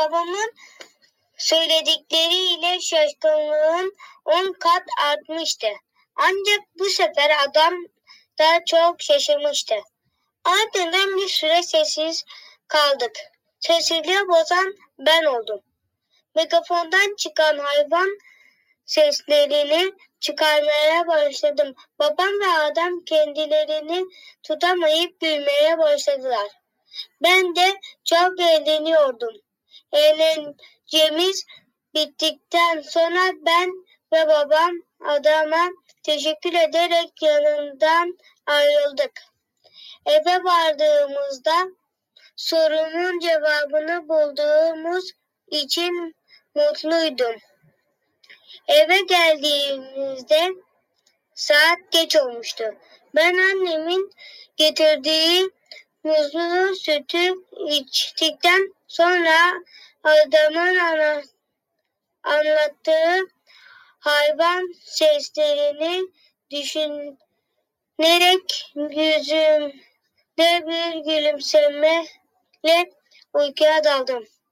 babamın söyledikleriyle şaşkınlığım 10 kat artmıştı. Ancak bu sefer adam da çok şaşırmıştı. Ardından bir süre sessiz kaldık. Sessizliği bozan ben oldum. Megafondan çıkan hayvan seslerini çıkarmaya başladım. Babam ve adam kendilerini tutamayıp gülmeye başladılar. Ben de çok eğleniyordum. Eğlencemiz bittikten sonra ben ve babam adama teşekkür ederek yanından ayrıldık. Eve vardığımızda sorunun cevabını bulduğumuz için mutluydum. Eve geldiğimizde saat geç olmuştu. Ben annemin getirdiği muzlu sütü içtikten sonra adamın anlattığı hayvan seslerini düşünerek yüzümde bir gülümsemeyle uykuya daldım.